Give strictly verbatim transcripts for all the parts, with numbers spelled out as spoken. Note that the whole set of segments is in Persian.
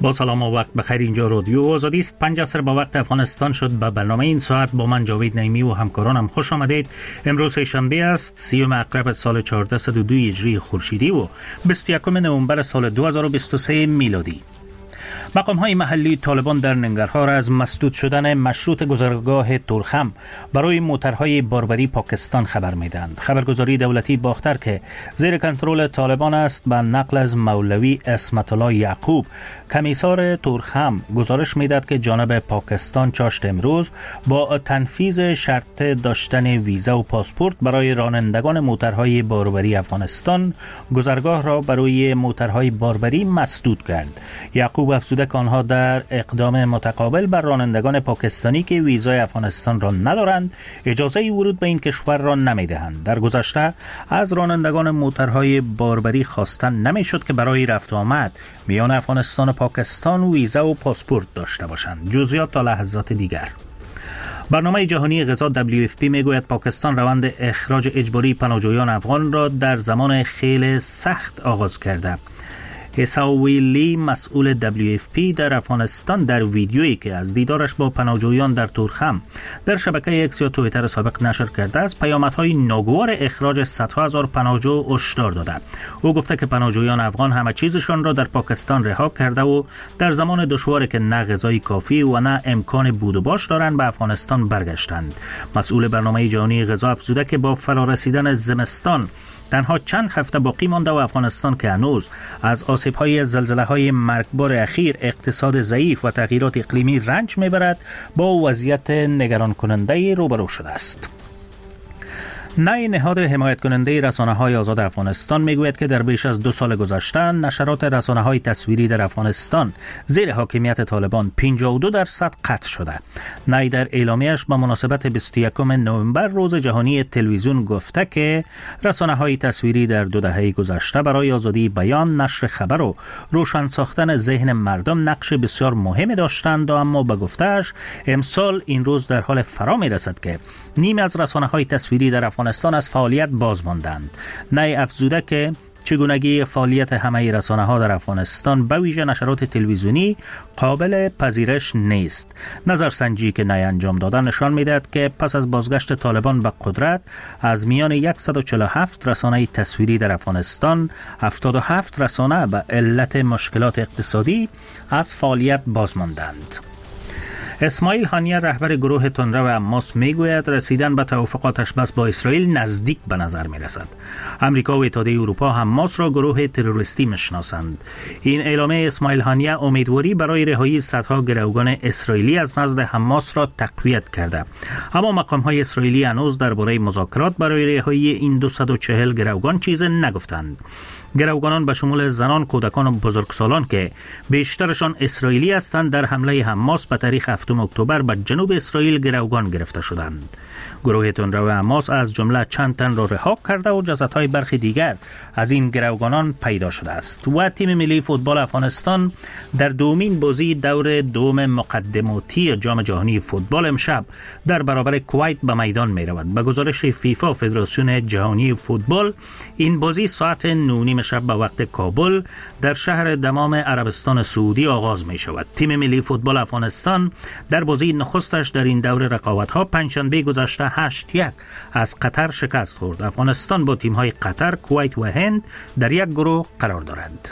با سلام و وقت بخیر. اینجا رادیو آزادی است. پنج عصر با وقت افغانستان شد. به برنامه این ساعت با من جاوید نعیمی و همکارانم خوش آمدید. امروز شنبه است، سیوم اکتبر سال چهارصد و دو هجری خورشیدی و بیست و یکم نوامبر سال دو هزار و بیست و سه میلادی. مقام‌های محلی طالبان در ننگرهار از مسدود شدن مشروط گذرگاه تورخم برای موترهای باربری پاکستان خبر می‌دهند. خبرگزاری دولتی باختر که زیر کنترل طالبان است به نقل از مولوی اسمت الله یعقوب کمیسار تورخم گزارش می‌دهد که جانب پاکستان چاشت امروز با تنفیذ شرط داشتن ویزا و پاسپورت برای رانندگان موترهای باربری افغانستان گذرگاه را برای موترهای باربری مسدود کرد. یعقوب افزوده که آنها در اقدام متقابل بر رانندگان پاکستانی که ویزای افغانستان را ندارند اجازه ورود به این کشور را نمیدهند. در گذشته از رانندگان موترهای باربری خواستن نمیشد که برای رفت و آمد میان افغانستان و پاکستان ویزا و پاسپورت داشته باشند. جزئیات تا لحظات دیگر. برنامه جهانی غذا دبلیو اف پی میگوید پاکستان روند اخراج اجباری پناهجویان افغان را در زمان خیلی سخت آغاز کرده. اساویلی مسئول دبلیو اف پی در افغانستان در ویدیویی که از دیدارش با پناهجویان در تورخم در شبکه اکس یا توییتر سابق نشر کرده است پیامدهای ناگوار اخراج صدها هزار پناهجو هشدار داده. او گفته که پناهجویان افغان همه چیزشان را در پاکستان رها کرده و در زمان دشواری که نه غذای کافی و نه امکان بود و باش دارند به افغانستان برگشتند. مسئول برنامه جهانی غذا افزوده که با فرارسیدن زمستان تنها چند هفته باقی مانده و افغانستان که هنوز از آسیب‌های زلزله‌های مرگبار اخیر، اقتصاد ضعیف و تغییرات اقلیمی رنج می‌برد، با وضعیت نگران کننده روبرو شده است. نای نهاد حمایت کننده رسانه‌های آزاد افغانستان میگوید که در بیش از دو سال گذشته نشرات رسانه‌های تصویری در افغانستان زیر حاکمیت طالبان پنجاه و دو درصد قطع شده. نای در اعلامیه‌اش به مناسبت بیست و یکم نوامبر روز جهانی تلویزیون گفته که رسانه‌های تصویری در دو دهه گذشته برای آزادی بیان، نشر خبر و روشن ساختن ذهن مردم نقش بسیار مهمی داشتند، اما به گفته‌اش امسال این روز در حال فرا میرسد که نیمی از رسانه‌های تصویری در افغانستان از فعالیت باز ماندند. نای افزوده که چگونگی فعالیت همه رسانه‌ها در افغانستان به ویژه نشرات تلویزیونی قابل پذیرش نیست. نظرسنجی که نای انجام داده نشان می‌دهد که پس از بازگشت طالبان به قدرت از میان صد و چهل و هفت رسانه تصویری در افغانستان هفتاد و هفت رسانه به علت مشکلات اقتصادی از فعالیت باز ماندند. اسماعیل هانیه رهبر گروه تندرو حماس میگوید رسیدن به توافق آتشبس با اسرائیل نزدیک به نظر میرسد. امریکا و اتحادیه اروپا حماس را گروه تروریستی میشناسند. این اعلامیه اسماعیل هانیه امیدواری برای رهایی صدها گروگان اسرائیلی از نزد حماس را تقویت کرده. اما مقام‌های اسرائیلی هنوز درباره مذاکرات برای رهایی این دویست و چهل گروگان چیزی نگفتند. گروگانان به شمول زنان، کودکان و بزرگسالان که بیشترشان اسرائیلی هستند در حمله حماس به تاریخ هفتم اکتبر به جنوب اسرائیل گروگان گرفته شدند. گروه تندرو حماس از جمله چند تن را رها کرده و جسدهای برخی دیگر از این گروگانان پیدا شده است. و تیم ملی فوتبال افغانستان در دومین بازی دور دوم مقدماتی جام جهانی فوتبال امشب در برابر کویت به میدان می رود. به گزارش فیفا فدراسیون جهانی فوتبال این بازی ساعت نه نیم شب به وقت کابل در شهر دمام عربستان سعودی آغاز می شود. تیم ملی فوتبال افغانستان در بازی نخستش در این دور رقابت‌ها پنجشنبه گذشته هشت یک از قطر شکست خورد. افغانستان با تیم‌های قطر، کویت و هند در یک گروه قرار دارند.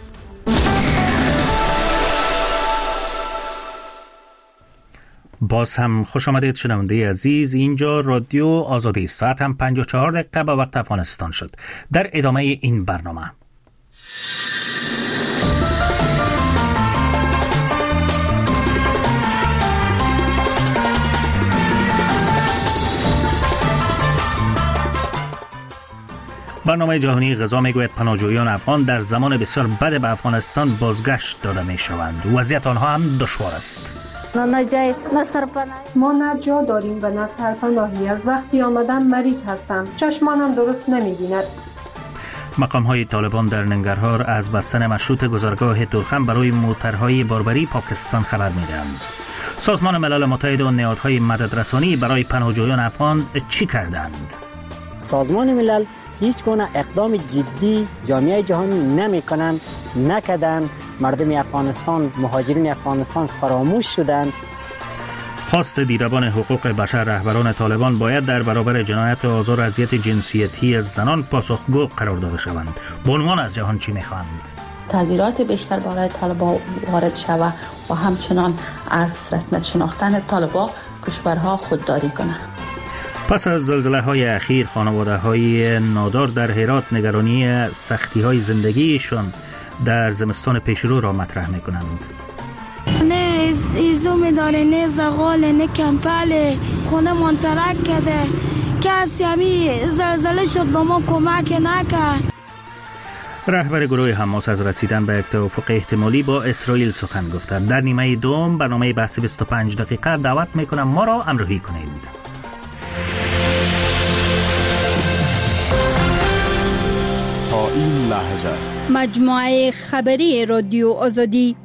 باز هم خوش آمدید شنونده عزیز. اینجا رادیو آزادی. ساعت هم پنجاه و چهار دقیقه به وقت افغانستان شد. در ادامه این برنامه برنامه جهانی غذا میگوید پناهجویان افغان در زمان بسیار بد به افغانستان بازگشت داده می شوند. وضعیت آنها هم دشوار است. ما نه جا داریم و نه سرپناهی. از وقتی آمدم مریض هستم. چشمانم درست نمی بیند. مقام های طالبان در ننگرهار از بستن مشروط گذرگاه تورخم برای موترهای باربری پاکستان خبر می دهند. سازمان ملل متحد و نهادهای مددرسانی برای پناهجویان افغان چی کردند؟ سازمان ملل هیچ گونه اقدام جدی جامعه جهانی نمیکنن، نکردن. مردم افغانستان، مهاجرین افغانستان فراموش شدند. خواست دیدبان حقوق بشر رهبران طالبان باید در برابر جنایت و آزار و اذیت جنسیتی زنان پاسخگو قرار داده شوند. به عنوان از جهان چی میخواند؟ تغییرات بیشتر برای طالبان وارد شود و همچنان از رسمیت شناختن طالبان کشورها خودداری کنند. پس از زلزله های اخیر خانواده های نادار در هرات نگرانی سختی های زندگیشان در زمستان پیشرو را مطرح می کنند. نه ایزومی داره، نه زغال، نه کمپل، خونه منترک کرده. کسی همی زلزله شد با ما کمک نکرد. رهبر گروه حماس از رسیدن به توافق احتمالی با اسرائیل سخن گفته. در نیمه دوم برنامه بحث بیست و پنج دقیقه دعوت میکنم ما را همراهی کنید. تا این لحظه مجموعه خبری رادیو آزادی.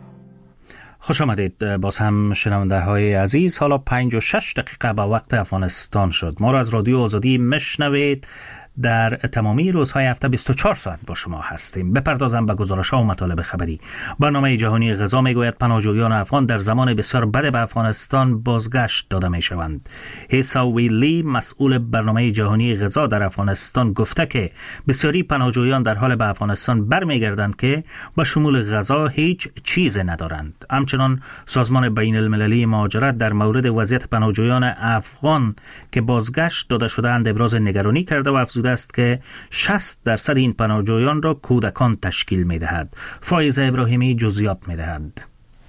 خوش آمدید باز هم شنونده های عزیز. حالا پنج و شش دقیقه به وقت افغانستان شد. ما را از رادیو آزادی مشنوید. در تمامی روزهای هفته بیست و چهار ساعت با شما هستیم. بپردازم به گزارش‌ها و مطالب خبری. برنامه جهانی غذا میگوید پناهجویان افغان در زمان بسیار بد به افغانستان بازگشت داده میشوند. هیساوی لی مسئول برنامه جهانی غذا در افغانستان گفته که بسیاری پناهجویان در حال به افغانستان برمیگردند که با شمول غذا هیچ چیز ندارند. همچنان سازمان بین المللی مهاجرت در مورد وضعیت پناهجویان افغان که بازگشت داده شده‌اند ابراز نگرانی کرده و افزوده است که شصت درصد این پناهجویان را کودکان تشکیل می‌دهد. فایزه ابراهیمی جزئیات می‌دهد.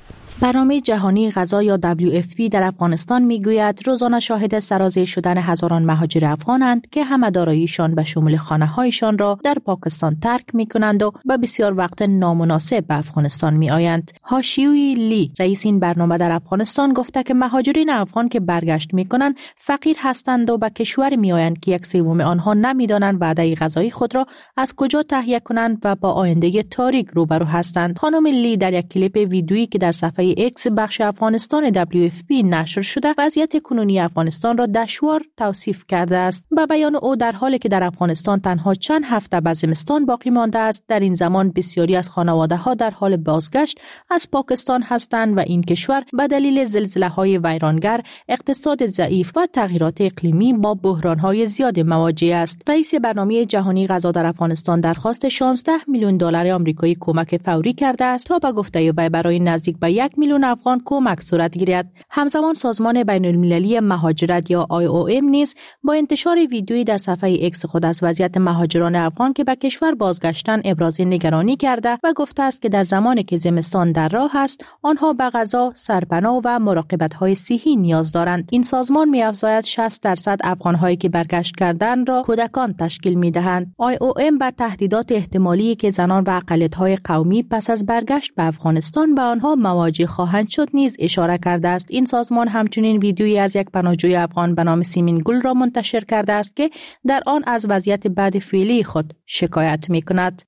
برنامه جهانی غذا یا دبلیو اف پی در افغانستان میگوید روزانه شاهد سرازیر شدن هزاران مهاجر افغانند که همه داراییشان به شمول خانه‌هایشان را در پاکستان ترک می‌کنند و به بسیار وقت نامناسب به افغانستان می‌آیند. هاشیوی لی رئیس این برنامه در افغانستان گفته که مهاجرین افغان که برگشت می‌کنند فقیر هستند و به کشور می‌آیند که یک سوم آنها نمی‌دانند وعده غذایی خود را از کجا تهیه کنند و با آینده تاریک روبرو هستند. خانم لی در یک کلیپ ویدیویی که در صفحه ایکس بخش افغانستان دبلیو اف پی نشر شده وضعیت کنونی افغانستان را دشوار توصیف کرده است. به بیان او در حالی که در افغانستان تنها چند هفته به زمستان باقی مانده است، در این زمان بسیاری از خانواده‌ها در حال بازگشت از پاکستان هستند و این کشور به دلیل زلزله‌های ویرانگر، اقتصاد ضعیف و تغییرات اقلیمی با بحران‌های زیاد مواجه است. رئیس برنامه جهانی غذا در افغانستان درخواست شانزده میلیون دلار آمریکایی کمک فوری کرده است تا به گفته او برای نزدیک به یک میلیون افغان کمک صورت گیرد. همزمان سازمان بین المللی مهاجرت یا آی او ام نیز با انتشار ویدیویی در صفحه ایکس خود از وضعیت مهاجران افغان که به کشور بازگشتن ابراز نگرانی کرده و گفته است که در زمانی که زمستان در راه است آنها به غذا، سرپناه و مراقبت‌های صحی نیاز دارند. این سازمان می‌افزاید شصت درصد افغان‌هایی که برگشت کردند را کودکان تشکیل می‌دهند. آی او ام بر تهدیدات احتمالی که زنان و اقلیت‌های قومی پس از برگشت به افغانستان به آنها مواجه خواهند شد نیز اشاره کرده است. این سازمان همچنین ویدیویی از یک پناهجوی افغان به نام سیمین گل را منتشر کرده است که در آن از وضعیت بد فعلی خود شکایت می‌کند.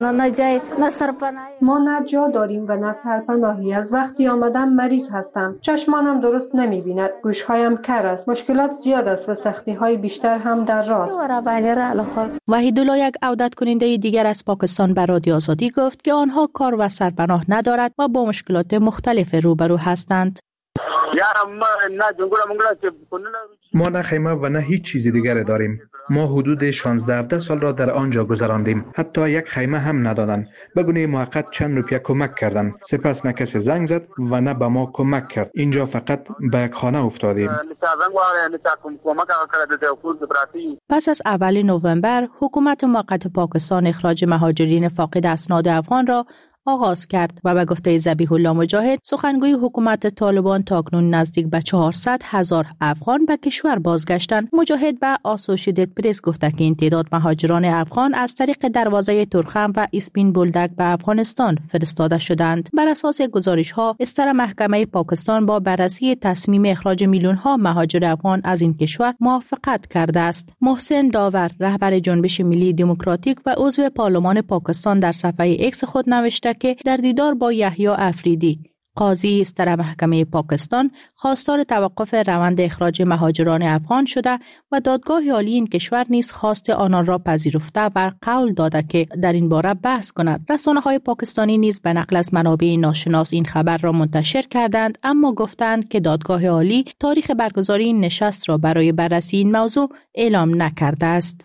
ما نه جا داریم و نه سرپناهی. از وقتی آمدم مریض هستم. چشمانم درست نمی‌بیند. گوش‌هایم کر است. مشکلات زیاد است و سختی‌های بیشتر هم در راه است. وحیدالله یک عودت کننده دیگر از پاکستان به رادیو آزادی گفت که آنها کار و سرپناه ندارد و با مشکلات مختلف روبرو هستند. ما نه خیمه و نه هیچ چیز دیگر داریم. ما حدود شانزده هفده سال را در آنجا گذراندیم. حتی یک خیمه هم ندادن. به گونه موقت چند روپیه کمک کردن. سپس نه کسی زنگ زد و نه به ما کمک کرد. اینجا فقط به یک خانه افتادیم. پس از اول نوامبر حکومت موقت پاکستان اخراج مهاجرین فاقد اسناد افغان را آغاز کرد و به گفته ذبیح الله مجاهد سخنگوی حکومت طالبان تاکنون نزدیک به چهارصد هزار افغان به کشور بازگشتند. مجاهد به آسوشیتد پرس گفته که این تعداد مهاجران افغان از طریق دروازه ترخم و اسپین بولدک به افغانستان فرستاده شدند. بر اساس گزارش‌ها استر محکمه پاکستان با بررسی تصمیم اخراج میلیون‌ها مهاجر افغان از این کشور موافقت کرده است. محسن داور رهبر جنبش ملی دموکراتیک و عضو پارلمان پاکستان در صفحه ایکس خود نوشته که در دیدار با یحیی افریدی قاضی ستر محکمه پاکستان خواستار توقف روند اخراج مهاجران افغان شده و دادگاه عالی این کشور نیز خواست آنان را پذیرفته و قول داده که در این باره بحث کند. رسانه‌های پاکستانی نیز به نقل از منابع ناشناس این خبر را منتشر کردند، اما گفتند که دادگاه عالی تاریخ برگزاری این نشست را برای بررسی این موضوع اعلام نکرده است.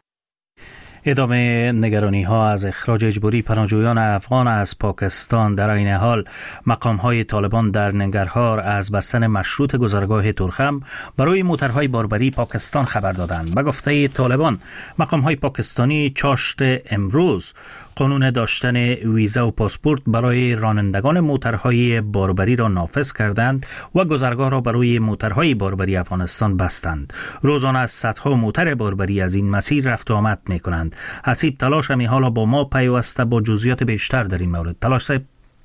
ادامه نگرانی ها از اخراج اجباری پناهجویان افغان از پاکستان. در این حال مقام های طالبان در ننگرهار از بستن مشروط گذرگاه تورخم برای موترهای باربری پاکستان خبر دادند. به گفته طالبان مقام های پاکستانی چاشت امروز قانون داشتن ویزا و پاسپورت برای رانندگان موترهای باربری را نافذ کردند و گذرگاه را برای موترهای باربری افغانستان بستند. روزانه از صدها موتر باربری از این مسیر رفت و آمد می کنند. حسیب تلاش همی حالا با ما پیوسته با جزئیات بیشتر در این مورد. تلاش صاحب.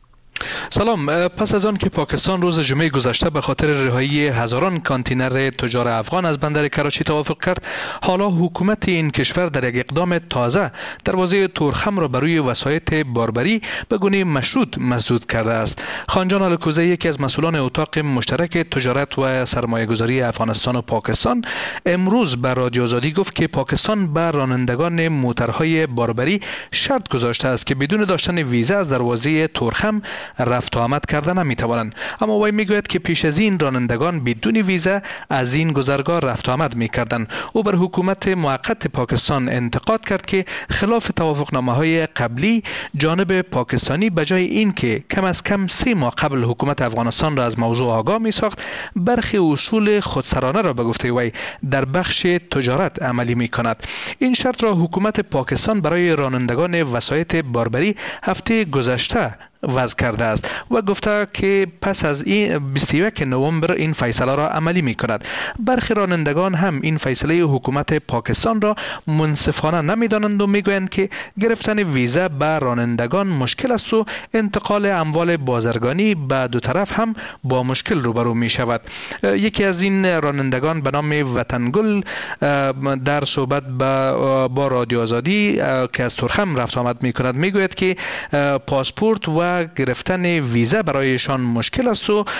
سلام. پس از آن که پاکستان روز جمعه گذشته به خاطر رهایی هزاران کانتینر تجار افغان از بندر کراچی توافق کرد، حالا حکومت این کشور در یک اقدام تازه دروازه تورخم را برای وسایط باربری به گونه مشروط مسدود کرده است. خانجان الکوزی، یکی از مسئولان اتاق مشترک تجارت و سرمایه‌گذاری افغانستان و پاکستان، امروز به رادیو آزادی گفت که پاکستان به رانندگان موترهای باربری شرط گذاشته است که بدون داشتن ویزا از دروازه تورخم رفت و آمد کردن نمیتوانند. اما وی میگوید که پیش از این رانندگان بدون ویزا از این گذرگاه رفت و آمد میکردند. او بر حکومت موقت پاکستان انتقاد کرد که خلاف توافقنامه‌های قبلی جانب پاکستانی بجای این که کم از کم سه ماه قبل حکومت افغانستان را از موضوع آگاه می ساخت، برخی اصول خودسرانه را به گفته وی در بخش تجارت عملی می کند. این شرط را حکومت پاکستان برای رانندگان وسایط باربری هفته گذشته وضع کرده است و گفته که پس از این بیست و یک نوامبر این فیصله را عملی می کند. برخی رانندگان هم این فیصله حکومت پاکستان را منصفانه نمی دانند و می گویند که گرفتن ویزا به رانندگان مشکل است و انتقال اموال بازرگانی به دو طرف هم با مشکل روبرو می شود. یکی از این رانندگان به نام وطنگل در صحبت با رادیو آزادی که از تورخم رفت آمد می کند می گوید که پاسپورت و گرفتن ویزا برایشان مشکل است و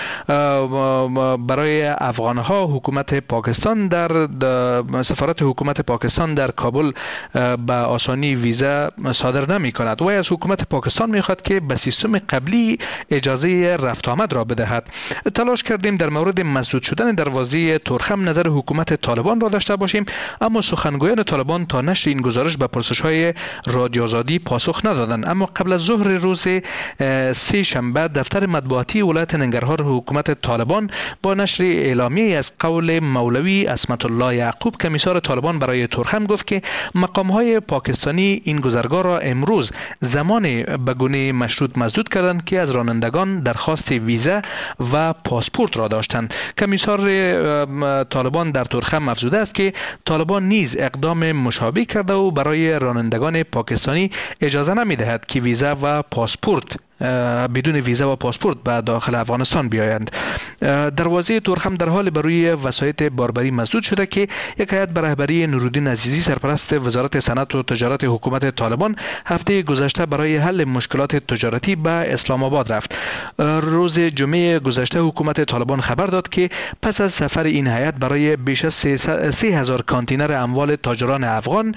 برای افغانها حکومت پاکستان در سفارت حکومت پاکستان در کابل به آسانی ویزا صادر نمی کند و از حکومت پاکستان می خواهد که به سیستم قبلی اجازه رفت آمد را بدهد. تلاش کردیم در مورد مسدود شدن دروازه تورخم نظر حکومت طالبان را داشته باشیم، اما سخنگویان طالبان تا نشر این گزارش به پرسش های رادیو آزادی پاسخ ندادند. اما قبل از ظهر روز سه شنبه دفتر مطبوعاتی ولایت ننگرهار حکومت طالبان با نشر اعلامیه از قول مولوی عصمت الله یعقوب کمیسار طالبان برای تورخم گفت که مقام‌های پاکستانی این گذرگاه را امروز زمان به گونه مشروط مسدود کردند که از رانندگان درخواست ویزا و پاسپورت را داشتند. کمیسار طالبان در تورخم افزوده است که طالبان نیز اقدام مشابه کرده و برای رانندگان پاکستانی اجازه نمی‌دهد که ویزا و پاسپورت بدون ویزا و پاسپورت به داخل افغانستان بیایند. دروازه تورخم در حال بروی وسایط باربری مسدود شده که یک هیئت به رهبری نورالدین عزیزی سرپرست وزارت صنعت و تجارت حکومت طالبان هفته گذشته برای حل مشکلات تجارتی به اسلام آباد رفت. روز جمعه گذشته حکومت طالبان خبر داد که پس از سفر این هیئت برای بیش از سه هزار کانتینر اموال تاجران افغان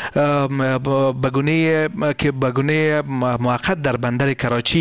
به گونه که به گونه موقت در بندر کراچی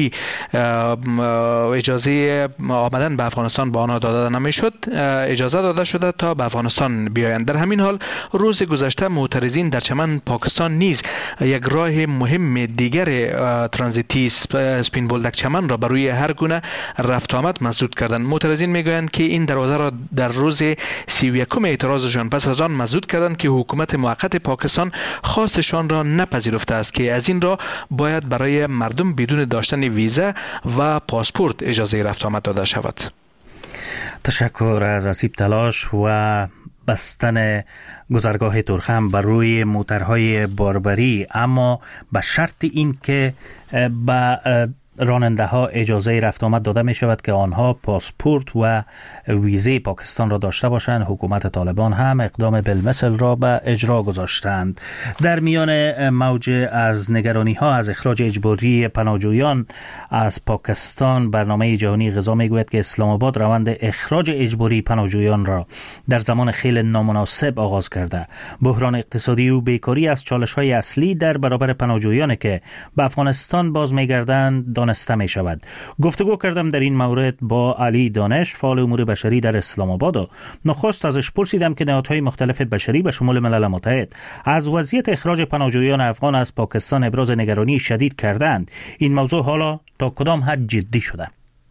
اجازه آمدن به افغانستان به آنها داده نمیشد، اجازه داده شده تا به افغانستان بیایند. در همین حال روز گذشته معترضین در چمن پاکستان نیز یک راه مهم دیگر ترانزیتی سپین بولدک چمن را بروی هر گونه رفت آمد مسدود کردند. معترضین میگویند که این دروازه را در روز سی و یکم اعتراضشان پس از آن مسدود کردند که حکومت موقت پاکستان خواستشان را نپذیرفته است که از این را باید برای مردم بدون داشتن ویزا و پاسپورت اجازه رفت آمد داده شود. تشکر از اسیب تلاش. و بستن گذرگاه تورخم بر روی موترهای باربری، اما به شرط این که به راننده ها اجازه رفت آمد داده می شود که آنها پاسپورت و ویزه پاکستان را داشته باشند. حکومت طالبان هم اقدام بالمثل را به اجرا گذاشتند. در میان موج از نگرانی ها از اخراج اجباری پناهجویان از پاکستان، برنامه جهانی غذا می گوید که اسلام آباد روند اخراج اجباری پناهجویان را در زمان خیلی نامناسب آغاز کرده. بحران اقتصادی و بیکاری از چالش های اصلی در برابر پناهجویان که به افغانستان باز می گردند دانسته می شود. گفتگو کردم در این مورد با علی دانش، فعال امور بشری در اسلام آباد و نخست ازش پرسیدم که نهادهای مختلف بشری به شمول ملل متحد از وضعیت اخراج پناهجویان افغان از پاکستان ابراز نگرانی شدید کردند. این موضوع حالا تا کدام حد جدی شده؟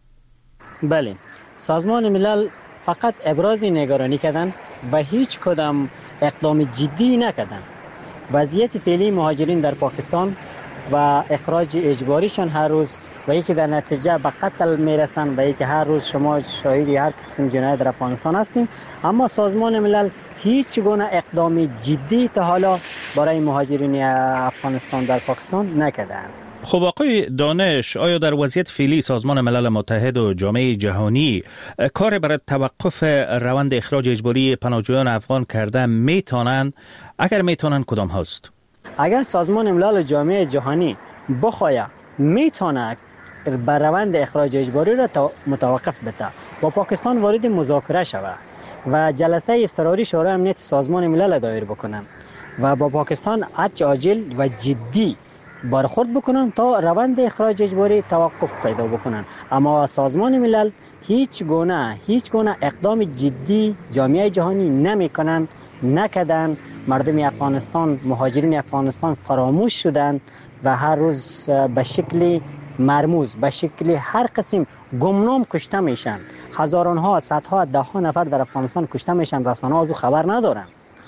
بله، سازمان ملل فقط ابراز نگرانی کردن و هیچ کدام اقدام جدی نکردن. وضعیت فعلی مهاجرین در پاکستان و اخراج اجباریشان هر روز و یکی در نتیجه به قتل میرسن و یکی هر روز شما شاهدی هر قسم جنایت در افغانستان هستیم، اما سازمان ملل هیچ گونه اقدام جدی تا حالا برای مهاجرین افغانستان در پاکستان نکردند. خب آقای دانش، آیا در وضعیت فعلی سازمان ملل متحد و جامعه جهانی کار برای توقف روند اخراج اجباری پناهجویان افغان کرده میتونن؟ اگر میتونن کدام هست؟ اگر سازمان ملل و جامعه جهانی بخواهد میتونه بر روند اخراج اجباری را متوقف بده، با پاکستان وارد مذاکره شود و جلسه اضطراری شورای امنیت سازمان ملل دایر بکنن و با پاکستان هرچه عاجل و جدی برخورد بکنن تا روند اخراج اجباری توقف پیدا بکنن. اما سازمان ملل هیچ گونه هیچ گونه اقدام جدی جامعه جهانی نمیکنن، نکردن. مردم افغانستان، مهاجرین افغانستان فراموش شدند و هر روز به شکلی مرموز، به شکلی هر قسم گمنام کشته میشن. هزاران ها، صدها، ده ها نفر در افغانستان کشته میشن، رسانه از او خبر ندارن.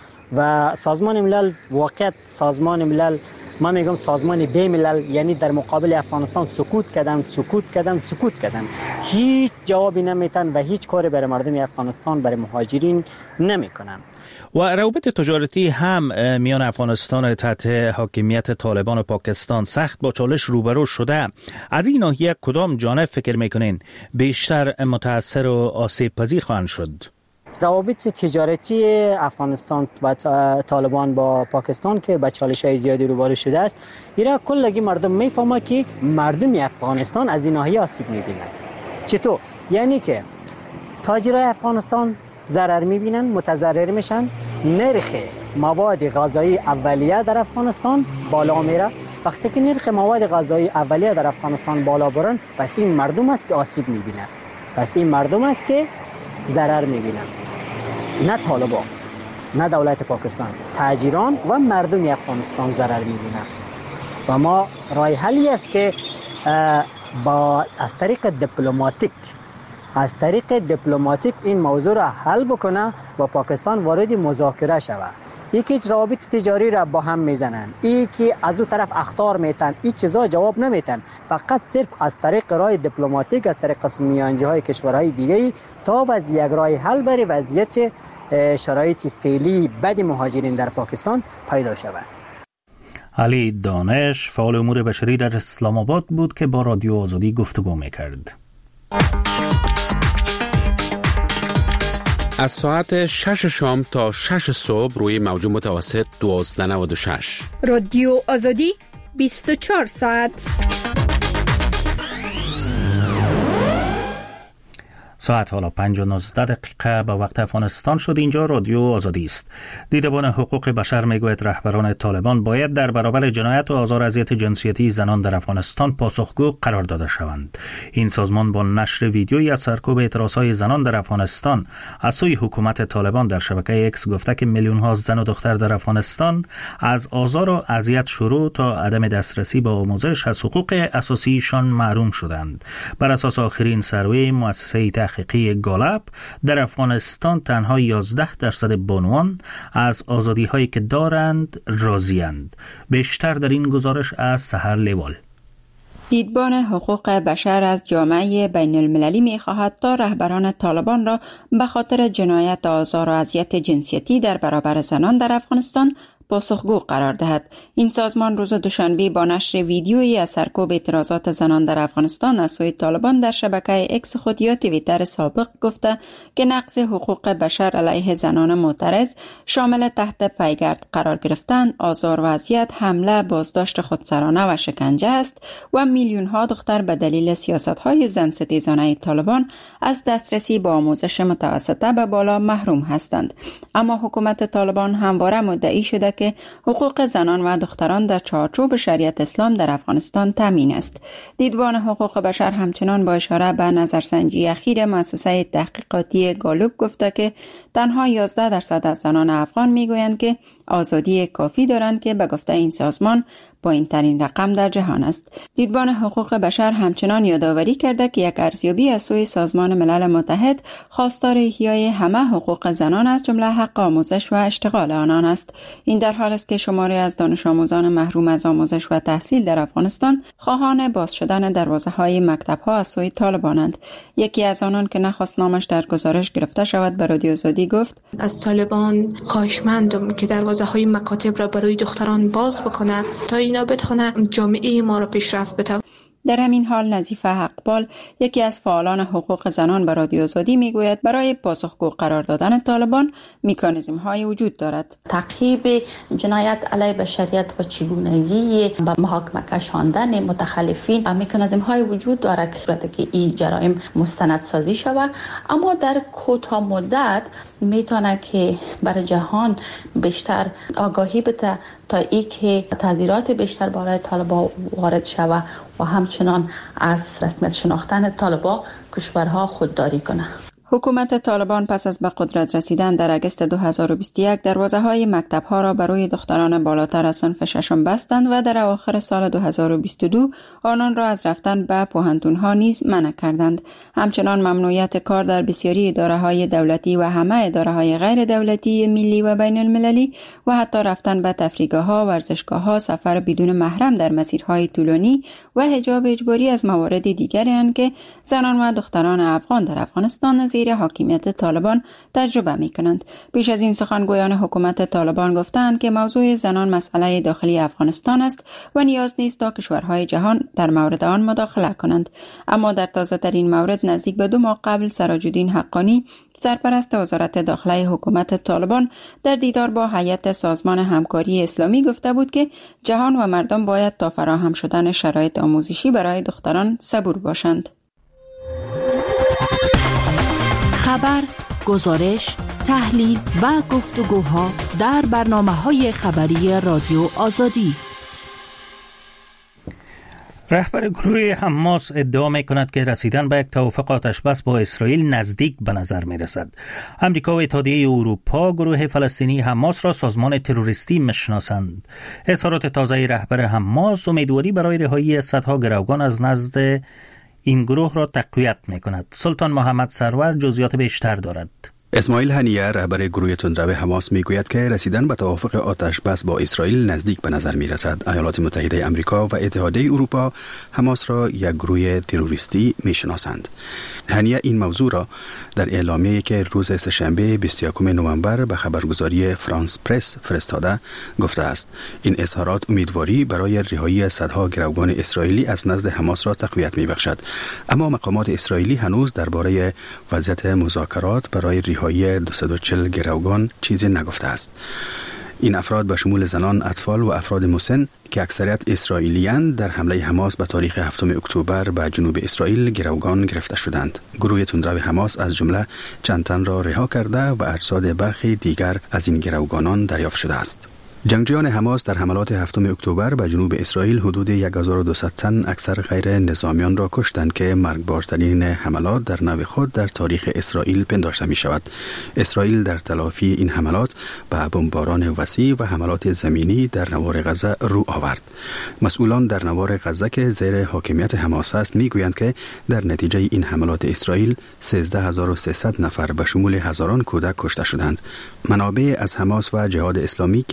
و سازمان ملل واقعا سازمان ملل، ما میگم سازمان بی ملل، یعنی در مقابل افغانستان سکوت کردن سکوت کردن سکوت کردن هیچ جوابی نمیتن و هیچ کاری برای مردم افغانستان، برای مهاجرین نمیکنن. و روابط تجارتی هم میان افغانستان تحت حاکمیت طالبان و پاکستان سخت با چالش روبرو شده. از این ناحیه کدام جانب فکر میکنین بیشتر متاثر و آسیب پذیر خواهند شد؟ روابط تجارتی افغانستان و طالبان با پاکستان که با چالش‌های زیادی روبرو شده است، ایرا کلگی مردم میفهمه که مردم افغانستان از این ناحیه آسیب میبینند. چطور؟ یعنی که تاجرای افغانستان ضرر میبینن، متضرر میشن، نرخ مواد غذایی اولیه در افغانستان بالا میره. وقتی که نرخ مواد غذایی اولیه در افغانستان بالا برن، پس این مردم است که آسیب میبینن، پس این مردم است که ضرر میبینن، نه طالبان، نه دولت پاکستان، تاجران و مردم افغانستان ضرر میبینن. و ما راه حلی است که با از طریق دیپلماتیک از طریق دیپلماتیک این موضوع را حل بکنه و پاکستان وارد مذاکره شود. یکی روابط تجاری را با هم میزنن، یکی از اون طرف اخطار میتن، این چیزا جواب نمیتن، فقط صرف از طریق راه دیپلماتیک، از طریق میانجی های کشورهای دیگه تا از یک راه حل برای وضعیت شرایط فعلی بد مهاجرین در پاکستان پیدا شود. علی دانش، فعال امور بشری در اسلام آباد بود که با رادیو آزادی گفتگو میکرد. از ساعت شش شام تا شش صبح روی موج متوسط دوازده نود و شش. رادیو آزادی بیست و چهار ساعت. ساعت حالا پنج و نوزده دقیقه به وقت افغانستان شد. اینجا رادیو آزادی است. دیدبان حقوق بشر میگوید رهبران طالبان باید در برابر جنایت و آزار و اذیت جنسیتی زنان در افغانستان پاسخگو قرار داده شوند. این سازمان با نشر ویدیویی از سرکوب اعتراضهای زنان در افغانستان از سوی حکومت طالبان در شبکه اکس گفته که میلیون ها زن و دختر در افغانستان از آزار و اذیت شروع تا عدم دسترسی به آموزش از حقوق اساسیشان محروم شدند. بر اساس آخرین سروی مؤسسه تحقیقی گالاب در افغانستان تنها یازده درصد بانوان از آزادی هایی که دارند راضی‌اند. بیشتر در این گزارش از سحر لیوال. دیدبان حقوق بشر از جامعه بین المللی می خواهد تا رهبران طالبان را به خاطر جنایت آزار و اذیت جنسیتی در برابر زنان در افغانستان پاسخگو قرار دهد. این سازمان روز دوشنبه با نشر ویدیویی از سرکوب اعتراضات زنان در افغانستان از سوی طالبان در شبکه اکس خود یا توییتر سابق گفته که نقض حقوق بشر علیه زنان معترض شامل تحت پیگرد قرار گرفتن، آزار و اذیت، حمله، بازداشت خودسرانه و شکنجه است و میلیون ها دختر به دلیل سیاست‌های زن ستیزانه طالبان از دسترسی به آموزش متوسطه به بالا محروم هستند. اما حکومت طالبان همواره مدعی شده که حقوق زنان و دختران در چارچوب شریعت اسلام در افغانستان تامین است. دیدبان حقوق بشر همچنان با اشاره به نظرسنجی اخیر مؤسسه تحقیقاتی گالوب گفته که تنها یازده درصد از زنان افغان میگویند که آزادی کافی دارند که به گفته این سازمان پایین ترین رقم در جهان است. دیدبان حقوق بشر همچنان یادآوری کرده که یک ارزیابی از سوی سازمان ملل متحد خواستار احیای همه حقوق زنان از جمله حق آموزش و اشتغال آنان است. این در حال است که شماری از دانش آموزان محروم از آموزش و تحصیل در افغانستان خواهان باز شدن دروازه‌های مکتب‌ها از سوی طالبانند. یکی از آنان که نخواست نامش در گزارش گرفته شود به رادیو آزادی گفت: از طالبان خواهشمندم که دروازه‌های مکاتب را برای دختران باز بکنه تا اینا بتونه جامعه ما را پیشرفت بده. در همین حال نظیفه حقبال، یکی از فعالان حقوق زنان به رادیو آزادی میگوید برای پاسخگو قرار دادن طالبان مکانیزم های وجود دارد. تعقیب جنایت علیه بشریت و چگونگی به محاکمه کشاندن متخلفین مکانیزم های وجود دارد که این جرایم مستند سازی شود، اما در کوتاه مدت میتونه که برای جهان بیشتر آگاهی بده تا ای که تحذیرات بیشتر برای طالبان وارد شود و همچنان از رسمیت شناختن طالبان کشورها خودداری کنه. حکومت طالبان پس از به قدرت رسیدن در اگست دو هزار و بیست و یک دروازه‌های مکتب‌ها را برای دختران بالاتر از صنف ششم بستند و در اواخر سال دو هزار و بیست و دو آنان را از رفتن به پوهنتون‌ها نیز منع کردند. همچنان ممنوعیت کار در بسیاری اداره‌های دولتی و همه اداره‌های غیر دولتی ملی و بین المللی و حتی رفتن به تفریحگاه‌ها، ورزشگاه‌ها، سفر بدون محرم در مسیرهای طولانی و حجاب اجباری از موارد دیگری اند که زنان و دختران افغان در افغانستان زیر حاکمیت طالبان تجربه می کنند. پیش از این سخنگویان حکومت طالبان گفتند که موضوع زنان مسئله داخلی افغانستان است و نیاز نیست تا کشورهای جهان در مورد آن مداخله کنند. اما در تازه ترین مورد نزدیک به دو ماه قبل سراج‌الدین حقانی سرپرست وزارت داخله حکومت طالبان در دیدار با هیئت سازمان همکاری اسلامی گفته بود که جهان و مردم باید تا فراهم شدن شرایط آموزشی برای دختران صبور باشند. خبر، گزارش، تحلیل و گفتگوها در برنامه‌های خبری رادیو آزادی. رهبر گروه حماس ادعا می کند که رسیدن به یک توافق آتشبس با اسرائیل نزدیک به نظر می رسد. امریکا و اتحادیه اروپا گروه فلسطینی حماس را سازمان تروریستی میشناسند. اظهارات تازه رهبر حماس امیدواری برای رهایی صدها گروگان از نزد این گروه را تقویت می کند. سلطان محمد سرور جزئیات بیشتر دارد. اسماعیل هنیه رهبر گروه تندرو حماس میگوید که رسیدن به توافق آتش بس با اسرائیل نزدیک به نظر می رسد. ایالات متحده آمریکا و اتحادیه اروپا حماس را یک گروه تروریستی می شناسند. هنیه این موضوع را در اعلامیه‌ای که روز سه‌شنبه بیست و یکم نوامبر به خبرگزاری فرانس پرس فرستاده گفته است. این اظهارات امیدواری برای رهایی صدها گروگان اسرائیلی از نزد حماس را تقویت می بخشد. اما مقامات اسرائیلی هنوز درباره وضعیت مذاکرات برای رهایی دویست و چهل گروگان چیزی نگفته است. این افراد به شمول زنان، اطفال و افراد مسن که اکثریت اسرائیلیان در حمله حماس به تاریخ هفتم اکتبر به جنوب اسرائیل گروگان گرفته شدند. گروه تندرو حماس از جمله چند تن را رها کرده و اجساد برخی دیگر از این گروگانان دریافت شده است. جنگجویان حماس در حملات هفتم اکتبر به جنوب اسرائیل حدود هزار و دویست تن اکثر غیر نظامیان را کشتند که مرگبارترین حملات در نوع خود در تاریخ اسرائیل پنداشته می شود. اسرائیل در تلافی این حملات به بمباران وسیع و حملات زمینی در نوار غزه رو آورد. مسئولان در نوار غزه که زیر حاکمیت حماس است می گویند که در نتیجه این حملات اسرائیل سیزده هزار و سیصد نفر به شمول هزاران کودک کشته شدند. منابع از حماس و جهاد اسلامی که این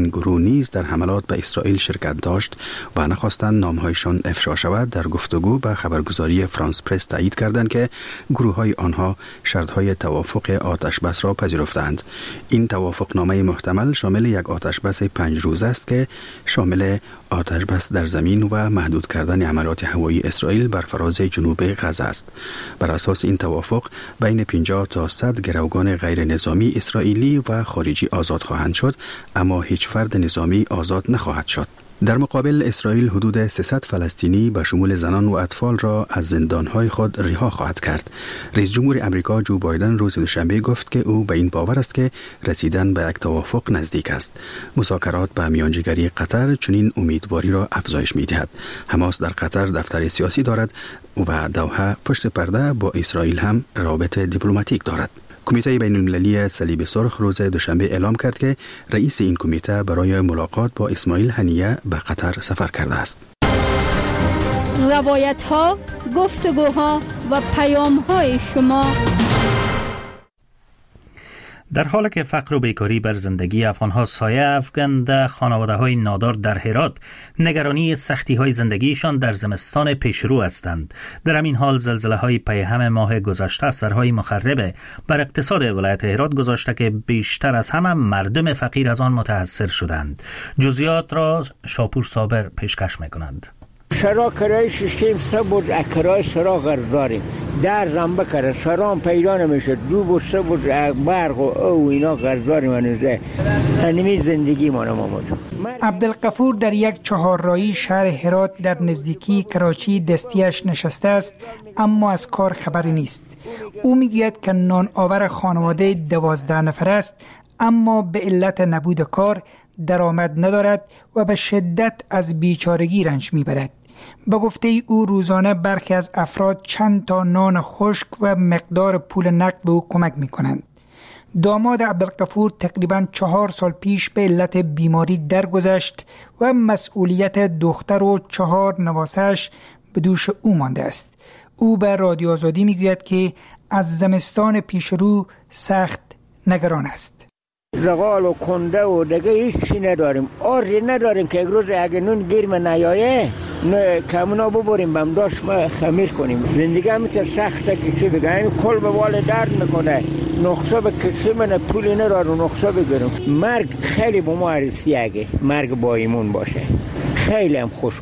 این گروه نیز در حملات به اسرائیل شرکت داشت و نخواستند نامهایشان افشا شود، در گفتگو به خبرگزاری فرانس پرس تایید کردند که گروه های آنها شرطهای توافق آتش بس را پذیرفتند. این توافقنامه محتمل شامل یک آتش بس پنج روز است که شامل آتش بس در زمین و محدود کردن عملیات هوایی اسرائیل بر فراز جنوب غزه است. بر اساس این توافق بین پنجاه تا صد گروگان غیر نظامی اسرائیلی و خارجی آزاد خواهند شد، اما هیچ فرد نظامی آزاد نخواهد شد. در مقابل اسرائیل حدود سیصد فلسطینی به شمول زنان و اطفال را از زندانهای خود رها خواهد کرد. رئیس جمهور امریکا جو بایدن روز دوشنبه گفت که او به این باور است که رسیدن به یک توافق نزدیک است. مذاکرات به میانجیگری قطر چنین امیدواری را افزایش می‌دهد. حماس در قطر دفتر سیاسی دارد و دوحه پشت پرده با اسرائیل هم رابط دیپلماتیک دارد. کمیته بین المللی صلیب سرخ روز دوشنبه اعلام کرد که رئیس این کمیته برای ملاقات با اسماعیل هنیه به قطر سفر کرده است. روایت ها، گفتگوها و پیام های شما. در حالی که فقر و بیکاری بر زندگی افغان‌ها سایه افکنده، خانواده‌های نادار در هرات نگرانی سختی‌های زندگیشان در زمستان پیشرو هستند. در همین حال زلزله‌های پیهم ماه گذشته اثرهای مخرب بر اقتصاد ولایت هرات گذاشته که بیشتر از همه مردم فقیر از آن متأثر شدند. جزئیات را شاپور صابر پیشکش می‌کنند. سرا کرای سیستم سه بود، کرای سرا قرض داریم. در زنبه کرد سرام پیدا نمیشد، دو بود سه بود برق و او اینا قرض داریم. هنوزه انمی زندگی ما نمامد. عبدالغفور در یک چهارراهی شهر هرات در نزدیکی کراچی دستیش نشسته است، اما از کار خبری نیست. او میگوید که نان آور خانواده دوازده نفر است، اما به علت نبود کار درآمد ندارد و به شدت از بیچارگی رنج میبرد. به گفته او روزانه برخی از افراد چند تا نان خشک و مقدار پول نقد به او کمک میکنند. داماد عبدالغفور تقریبا چهار سال پیش به علت بیماری درگذشت و مسئولیت دختر و چهار نواسش به دوش او مانده است. او به رادیو آزادی میگوید که از زمستان پیشرو سخت نگران است. زغال و کنده و دیگه هیچی نداریم، آری نداریم که یک روز اگه نون گیرم نیایه نه کمونا ببریم بمداشت ما خمیر کنیم. زندگی همیشه سخته کسی بگه، این کل به وال درد میکنه، نقصه به کسی منه پولی نداره نقصه بگیرم. مرگ خیلی با ما عرصی اگه مرگ با ایمون باشه خیلی هم خوشم.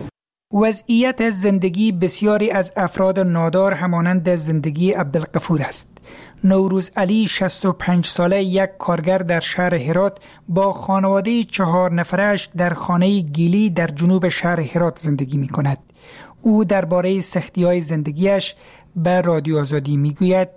وضعیت زندگی بسیاری از افراد نادار همانند زندگی عبدالغفور است. نوروز علی شصت و پنج ساله یک کارگر در شهر هرات با خانواده چهار نفرش در خانه گیلی در جنوب شهر هرات زندگی می کند. او درباره سختی‌های زندگیش به رادیو آزادی می گوید: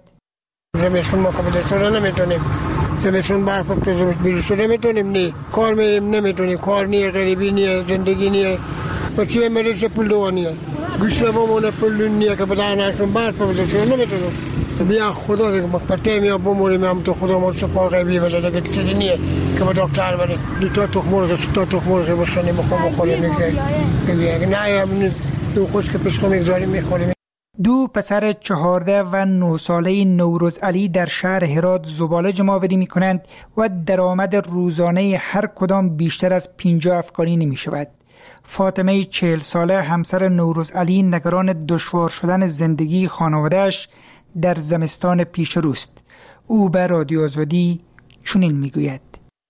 زمستون ما کبودتون نمیتونیم، زمستون برف بکتون بیرسون نمیتونیم، نی کار میریم نمیتونیم، کار نیه، غریبی نیه، زندگی نیه، بچه مریض پول دوانیه، گوش نبامونه پول نیه که بدانشون برف بکتون نمیتونیم. بیا خدا دیگه ما پته میا بمونیم، هم تو خدا ما سپاه غیبی بده دیگه چیزی نیه که با دکتر بره دو تا تخمور تا تخمور که بسنیم بخور بخوریم میگه نه هم دو خوش که پسکو میگذاریم میخوریم. دو پسر چهارده و نه ساله نوروز علی در شهر هرات زباله جمع‌آوری میکنند و درآمد روزانه هر کدام بیشتر از پنجاه افغانی نمی شود. فاطمه چهل ساله همسر نوروز علی نگران دشوار شدن زندگی خانواده‌اش در زمستان پیش روست. او به رادیو آزادی چنین میگوید: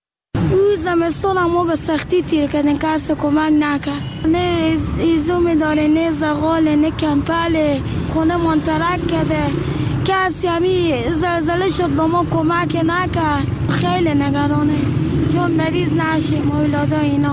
او زمستان ما به سختی تیر کردن، کس کمک نکرد، نه ایزوم داره، نه زغال، نه کمپل، خونه منترک کرده، کسی همی زلزله شد با ما کمک نکرد. خیلی نگرانه چون مریض نشیم اولادا اینا.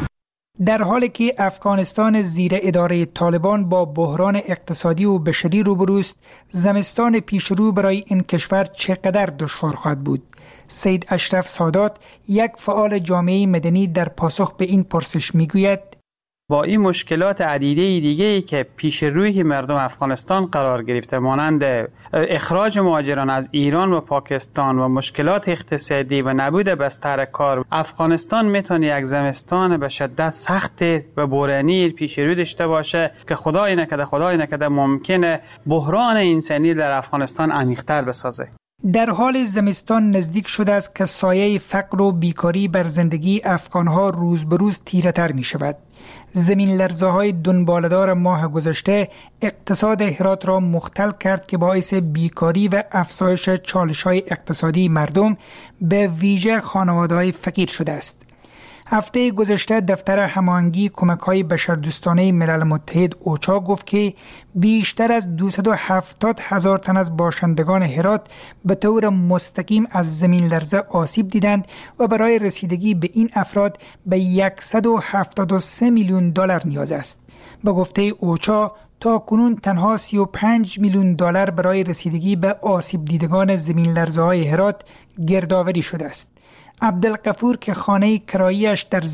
در حالی که افغانستان زیر اداره طالبان با بحران اقتصادی و بشری روبروست، زمستان پیشرو برای این کشور چقدر دشوار خواهد بود؟ سید اشرف سادات، یک فعال جامعه مدنی، در پاسخ به این پرسش میگوید: با این مشکلات عدیده دیگه‌ای که پیش روی مردم افغانستان قرار گرفته، مانند اخراج مهاجران از ایران و پاکستان و مشکلات اقتصادی و نبود بستر کار، افغانستان میتونه یک زمستان به شدت سخت و بحرانی پیش رو داشته باشه که خدای نکرده خدای نکرده ممکنه بحران انسانی در افغانستان عمیق‌تر بسازه. در حال زمستان نزدیک شده است که سایه فقر و بیکاری بر زندگی افغانها روز به روز تیره تر می شود. زمین لرزه های دنباله‌دار ماه گذشته اقتصاد هرات را مختل کرد که باعث بیکاری و افزایش چالش های اقتصادی مردم به ویژه خانواده‌های فقیر شده است. هفته گذشته دفتر هماهنگی کمک‌های بشردوستانه ملل متحد اوچا گفت که بیشتر از دویست و هفتاد هزار تن از باشندگان هرات به طور مستقیم از زمین لرزه آسیب دیدند و برای رسیدگی به این افراد به صد و هفتاد و سه میلیون دلار نیاز است. به گفته اوچا تا کنون تنها سی و پنج میلیون دلار برای رسیدگی به آسیب دیدگان زمین لرزه های هرات گردآوری شده است. عبدالغفور که خانه کرایی‌اش در